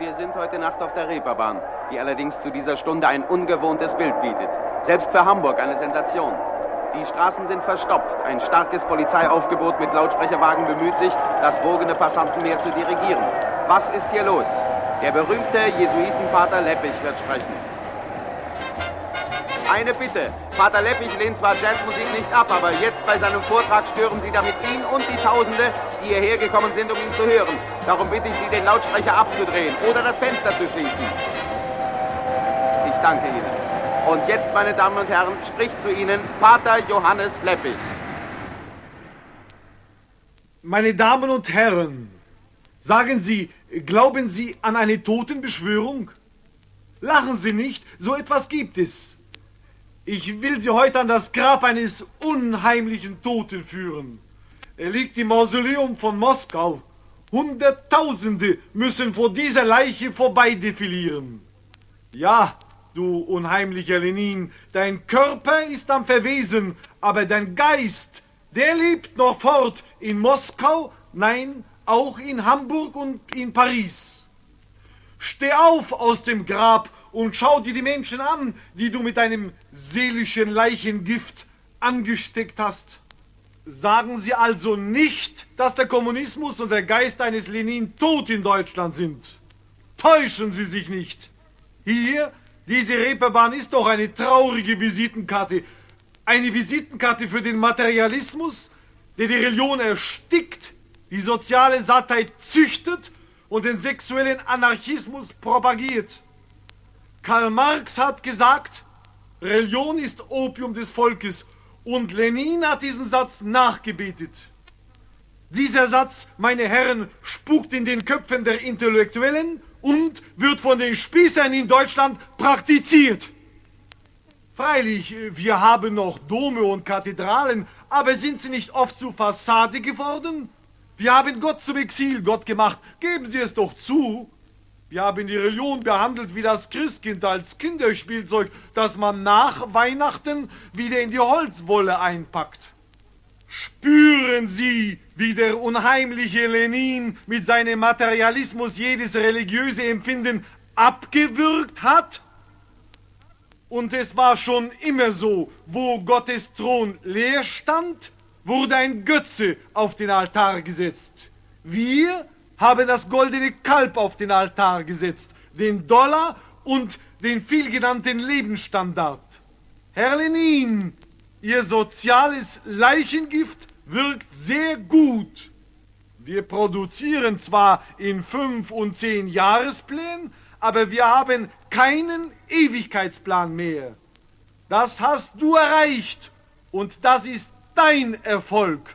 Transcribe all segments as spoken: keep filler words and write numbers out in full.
Wir sind heute Nacht auf der Reeperbahn, die allerdings zu dieser Stunde ein ungewohntes Bild bietet. Selbst für Hamburg eine Sensation. Die Straßen sind verstopft. Ein starkes Polizeiaufgebot mit Lautsprecherwagen bemüht sich, das wogende Passantenmeer zu dirigieren. Was ist hier los? Der berühmte Jesuitenpater Leppich wird sprechen. Eine Bitte. Pater Leppich lehnt zwar Jazzmusik nicht ab, aber jetzt bei seinem Vortrag stören Sie damit ihn und die Tausende, die hierher gekommen sind, um ihn zu hören. Darum bitte ich Sie, den Lautsprecher abzudrehen oder das Fenster zu schließen. Ich danke Ihnen. Und jetzt, meine Damen und Herren, spricht zu Ihnen Pater Johannes Leppich. Meine Damen und Herren, sagen Sie, glauben Sie an eine Totenbeschwörung? Lachen Sie nicht, so etwas gibt es. Ich will Sie heute an das Grab eines unheimlichen Toten führen. Er liegt im Mausoleum von Moskau. Hunderttausende müssen vor dieser Leiche vorbeidefilieren. Ja, du unheimlicher Lenin, dein Körper ist am Verwesen, aber dein Geist, der lebt noch fort in Moskau, nein, auch in Hamburg und in Paris. Steh auf aus dem Grab und schau dir die Menschen an, die du mit deinem seelischen Leichengift angesteckt hast. Sagen Sie also nicht, dass der Kommunismus und der Geist eines Lenin tot in Deutschland sind. Täuschen Sie sich nicht. Hier, diese Reeperbahn ist doch eine traurige Visitenkarte. Eine Visitenkarte für den Materialismus, der die Religion erstickt, die soziale Sattheit züchtet und den sexuellen Anarchismus propagiert. Karl Marx hat gesagt, Religion ist Opium des Volkes, und Lenin hat diesen Satz nachgebetet. Dieser Satz, meine Herren, spukt in den Köpfen der Intellektuellen und wird von den Spießern in Deutschland praktiziert. Freilich, wir haben noch Dome und Kathedralen, aber sind sie nicht oft zur Fassade geworden? Wir haben Gott zum Exilgott gemacht, geben Sie es doch zu. Wir haben die Religion behandelt wie das Christkind als Kinderspielzeug, das man nach Weihnachten wieder in die Holzwolle einpackt. Spüren Sie, wie der unheimliche Lenin mit seinem Materialismus jedes religiöse Empfinden abgewürgt hat? Und es war schon immer so, wo Gottes Thron leer stand, wurde ein Götze auf den Altar gesetzt. Wir haben das goldene Kalb auf den Altar gesetzt, den Dollar und den vielgenannten Lebensstandard. Herr Lenin, Ihr soziales Leichengift wirkt sehr gut. Wir produzieren zwar in fünf- und zehn Jahresplänen, aber wir haben keinen Ewigkeitsplan mehr. Das hast du erreicht und das ist dein Erfolg.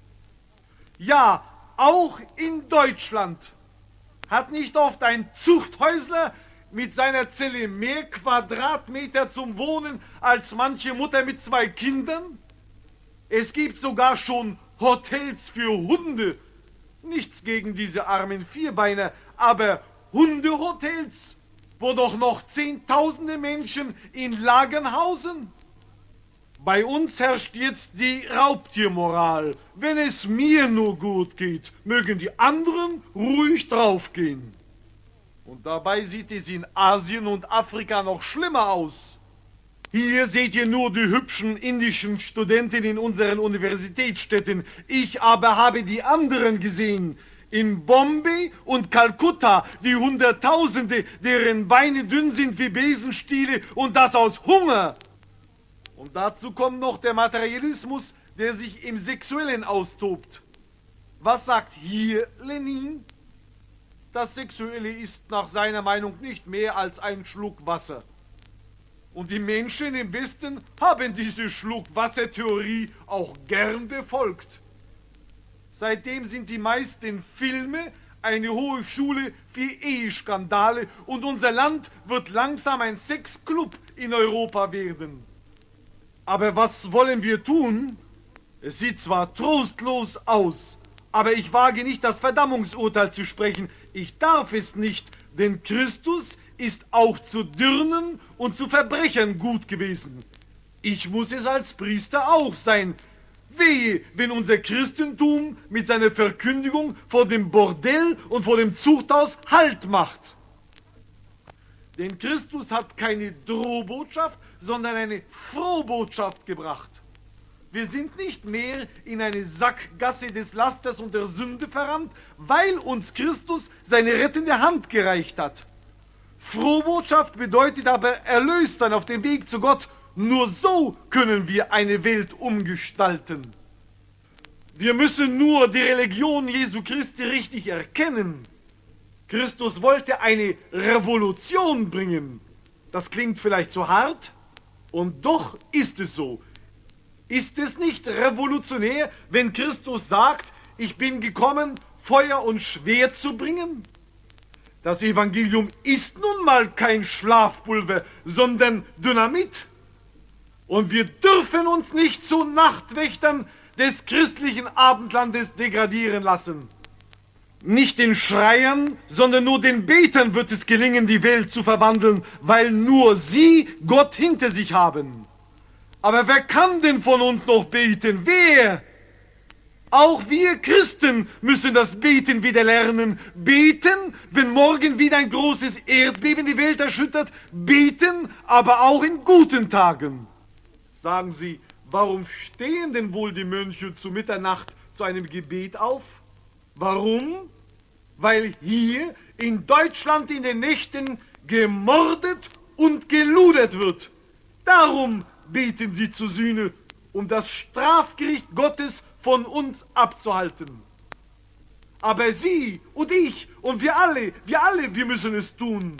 Ja, auch in Deutschland hat nicht oft ein Zuchthäusler mit seiner Zelle mehr Quadratmeter zum Wohnen als manche Mutter mit zwei Kindern? Es gibt sogar schon Hotels für Hunde. Nichts gegen diese armen Vierbeiner, aber Hundehotels, wo doch noch Zehntausende Menschen in Lagern hausen? Bei uns herrscht jetzt die Raubtiermoral. Wenn es mir nur gut geht, mögen die anderen ruhig draufgehen. Und dabei sieht es in Asien und Afrika noch schlimmer aus. Hier seht ihr nur die hübschen indischen Studenten in unseren Universitätsstädten. Ich aber habe die anderen gesehen. In Bombay und Kalkutta die Hunderttausende, deren Beine dünn sind wie Besenstiele und das aus Hunger. Und dazu kommt noch der Materialismus, der sich im Sexuellen austobt. Was sagt hier Lenin? Das Sexuelle ist nach seiner Meinung nicht mehr als ein Schluck Wasser. Und die Menschen im Westen haben diese Schluck-Wasser-Theorie auch gern befolgt. Seitdem sind die meisten Filme eine hohe Schule für Eheskandale und unser Land wird langsam ein Sexclub in Europa werden. Aber was wollen wir tun? Es sieht zwar trostlos aus, aber ich wage nicht, das Verdammungsurteil zu sprechen. Ich darf es nicht, denn Christus ist auch zu Dirnen und zu Verbrechern gut gewesen. Ich muss es als Priester auch sein. Wehe, wenn unser Christentum mit seiner Verkündigung vor dem Bordell und vor dem Zuchthaus Halt macht. Denn Christus hat keine Drohbotschaft, sondern eine Frohbotschaft gebracht. Wir sind nicht mehr in eine Sackgasse des Lasters und der Sünde verrannt, weil uns Christus seine rettende Hand gereicht hat. Frohbotschaft bedeutet aber erlöst sein auf dem Weg zu Gott. Nur so können wir eine Welt umgestalten. Wir müssen nur die Religion Jesu Christi richtig erkennen. Christus wollte eine Revolution bringen. Das klingt vielleicht zu hart, und doch ist es so. Ist es nicht revolutionär, wenn Christus sagt, ich bin gekommen, Feuer und Schwert zu bringen? Das Evangelium ist nun mal kein Schlafpulver, sondern Dynamit. Und wir dürfen uns nicht zu Nachtwächtern des christlichen Abendlandes degradieren lassen. Nicht den Schreiern, sondern nur den Betern wird es gelingen, die Welt zu verwandeln, weil nur sie Gott hinter sich haben. Aber wer kann denn von uns noch beten? Wer? Auch wir Christen müssen das Beten wieder lernen. Beten, wenn morgen wieder ein großes Erdbeben die Welt erschüttert. Beten, aber auch in guten Tagen. Sagen Sie, warum stehen denn wohl die Mönche zu Mitternacht zu einem Gebet auf? Warum? Weil hier in Deutschland in den Nächten gemordet und geludert wird. Darum beten sie zur Sühne, um das Strafgericht Gottes von uns abzuhalten. Aber Sie und ich und wir alle, wir alle, wir müssen es tun.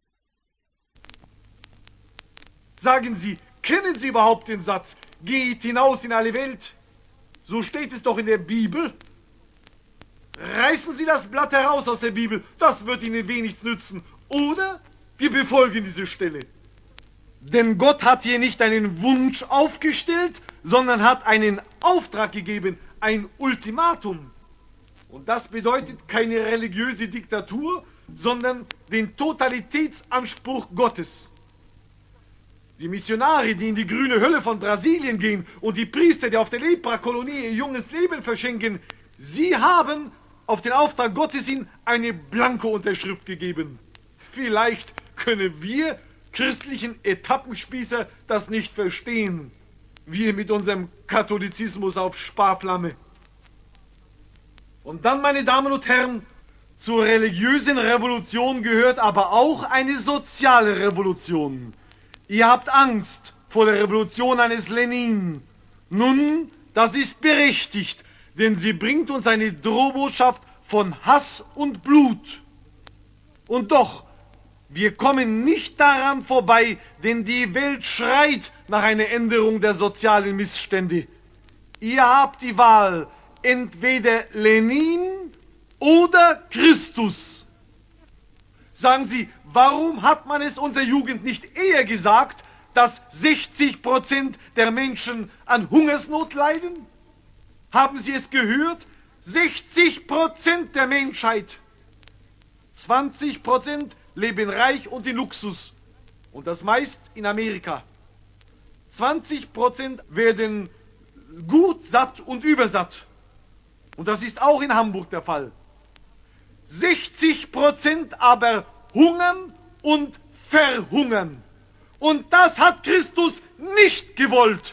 Sagen Sie, kennen Sie überhaupt den Satz, geht hinaus in alle Welt? So steht es doch in der Bibel. Reißen Sie das Blatt heraus aus der Bibel, das wird Ihnen wenig nützen. Oder wir befolgen diese Stelle. Denn Gott hat hier nicht einen Wunsch aufgestellt, sondern hat einen Auftrag gegeben, ein Ultimatum. Und das bedeutet keine religiöse Diktatur, sondern den Totalitätsanspruch Gottes. Die Missionare, die in die grüne Hölle von Brasilien gehen, und die Priester, die auf der Leprakolonie ihr junges Leben verschenken, sie haben auf den Auftrag Gottes hin eine Blanko-Unterschrift gegeben. Vielleicht können wir christlichen Etappenspießer das nicht verstehen. Wir mit unserem Katholizismus auf Sparflamme. Und dann, meine Damen und Herren, zur religiösen Revolution gehört aber auch eine soziale Revolution. Ihr habt Angst vor der Revolution eines Lenin. Nun, das ist berechtigt, denn sie bringt uns eine Drohbotschaft von Hass und Blut. Und doch, wir kommen nicht daran vorbei, denn die Welt schreit nach einer Änderung der sozialen Missstände. Ihr habt die Wahl, entweder Lenin oder Christus. Sagen Sie, warum hat man es unserer Jugend nicht eher gesagt, dass sechzig Prozent der Menschen an Hungersnot leiden? Haben Sie es gehört? sechzig Prozent der Menschheit. zwanzig Prozent leben reich und in Luxus. Und das meist in Amerika. zwanzig Prozent werden gut, satt und übersatt. Und das ist auch in Hamburg der Fall. sechzig Prozent aber hungern und verhungern. Und das hat Christus nicht gewollt.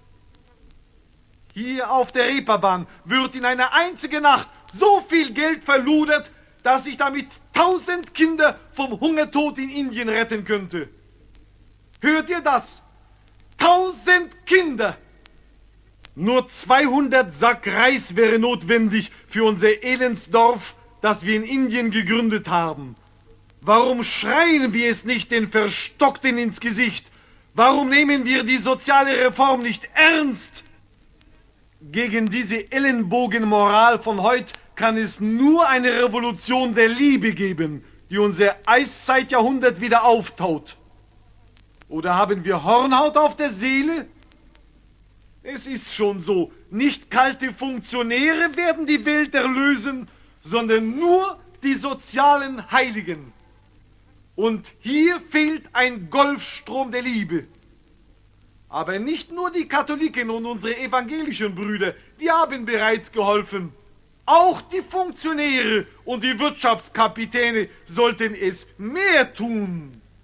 Hier auf der Reeperbahn wird in einer einzigen Nacht so viel Geld verludert, dass ich damit tausend Kinder vom Hungertod in Indien retten könnte. Hört ihr das? Tausend Kinder! Nur zweihundert Sack Reis wäre notwendig für unser Elendsdorf, das wir in Indien gegründet haben. Warum schreien wir es nicht den Verstockten ins Gesicht? Warum nehmen wir die soziale Reform nicht ernst? Gegen diese Ellenbogenmoral von heute kann es nur eine Revolution der Liebe geben, die unser Eiszeitjahrhundert wieder auftaut. Oder haben wir Hornhaut auf der Seele? Es ist schon so, nicht kalte Funktionäre werden die Welt erlösen, sondern nur die sozialen Heiligen. Und hier fehlt ein Golfstrom der Liebe. Aber nicht nur die Katholiken und unsere evangelischen Brüder, die haben bereits geholfen. Auch die Funktionäre und die Wirtschaftskapitäne sollten es mehr tun.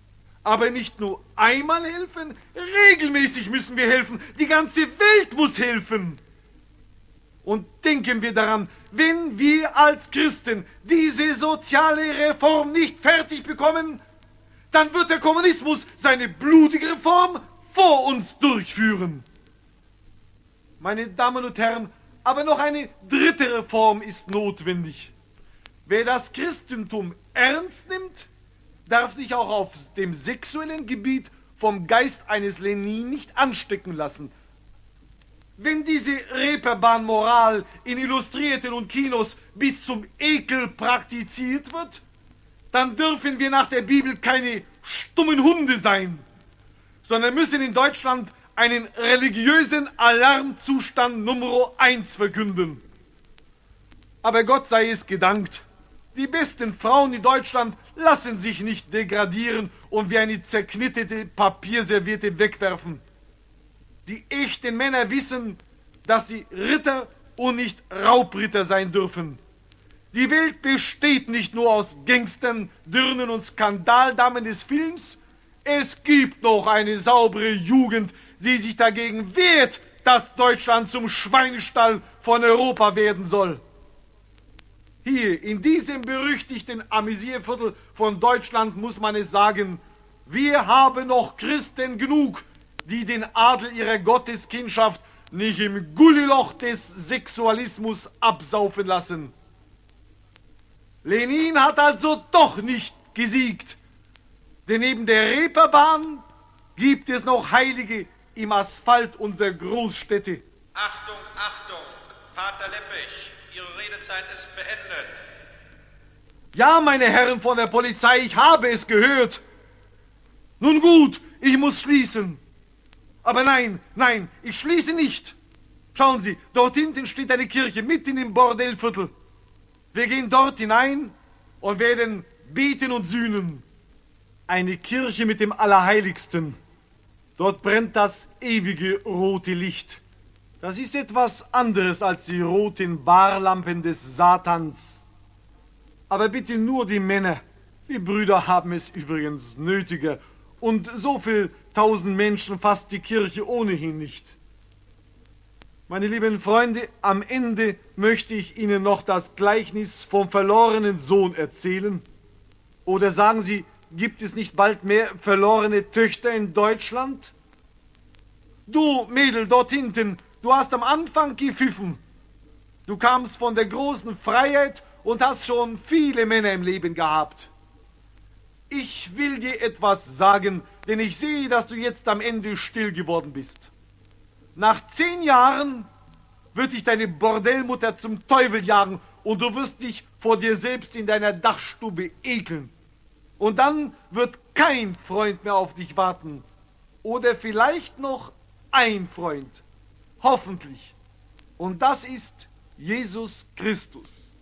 Aber nicht nur einmal helfen, regelmäßig müssen wir helfen. Die ganze Welt muss helfen. Und denken wir daran, wenn wir als Christen diese soziale Reform nicht fertig bekommen, dann wird der Kommunismus seine blutige Reform vor uns durchführen. Meine Damen und Herren, aber noch eine dritte Reform ist notwendig. Wer das Christentum ernst nimmt, darf sich auch auf dem sexuellen Gebiet vom Geist eines Lenin nicht anstecken lassen. Wenn diese Reeperbahn-Moral in Illustrierten und Kinos bis zum Ekel praktiziert wird, dann dürfen wir nach der Bibel keine stummen Hunde sein, sondern müssen in Deutschland einen religiösen Alarmzustand Nummer eins verkünden. Aber Gott sei es gedankt, die besten Frauen in Deutschland lassen sich nicht degradieren und wie eine zerknitterte Papierserviette wegwerfen. Die echten Männer wissen, dass sie Ritter und nicht Raubritter sein dürfen. Die Welt besteht nicht nur aus Gangstern, Dirnen und Skandaldamen des Films. Es gibt noch eine saubere Jugend, die sich dagegen wehrt, dass Deutschland zum Schweinestall von Europa werden soll. Hier, in diesem berüchtigten Amüsierviertel von Deutschland muss man es sagen, wir haben noch Christen genug, die den Adel ihrer Gotteskindschaft nicht im Gulliloch des Sexualismus absaufen lassen. Lenin hat also doch nicht gesiegt, denn neben der Reeperbahn gibt es noch Heilige im Asphalt unserer Großstädte. Achtung, Achtung, Pater Leppich, Ihre Redezeit ist beendet. Ja, meine Herren von der Polizei, ich habe es gehört. Nun gut, ich muss schließen. Aber nein, nein, ich schließe nicht. Schauen Sie, dort hinten steht eine Kirche, mitten im Bordellviertel. Wir gehen dort hinein und werden beten und sühnen. Eine Kirche mit dem Allerheiligsten. Dort brennt das ewige rote Licht. Das ist etwas anderes als die roten Barlampen des Satans. Aber bitte nur die Männer. Die Brüder haben es übrigens nötiger. Und so viel tausend Menschen fasst die Kirche ohnehin nicht. Meine lieben Freunde, am Ende möchte ich Ihnen noch das Gleichnis vom verlorenen Sohn erzählen. Oder sagen Sie, gibt es nicht bald mehr verlorene Töchter in Deutschland? Du, Mädel, dort hinten, du hast am Anfang gepfiffen. Du kamst von der großen Freiheit und hast schon viele Männer im Leben gehabt. Ich will dir etwas sagen, denn ich sehe, dass du jetzt am Ende still geworden bist. Nach zehn Jahren wird dich deine Bordellmutter zum Teufel jagen und du wirst dich vor dir selbst in deiner Dachstube ekeln. Und dann wird kein Freund mehr auf dich warten. Oder vielleicht noch ein Freund. Hoffentlich. Und das ist Jesus Christus.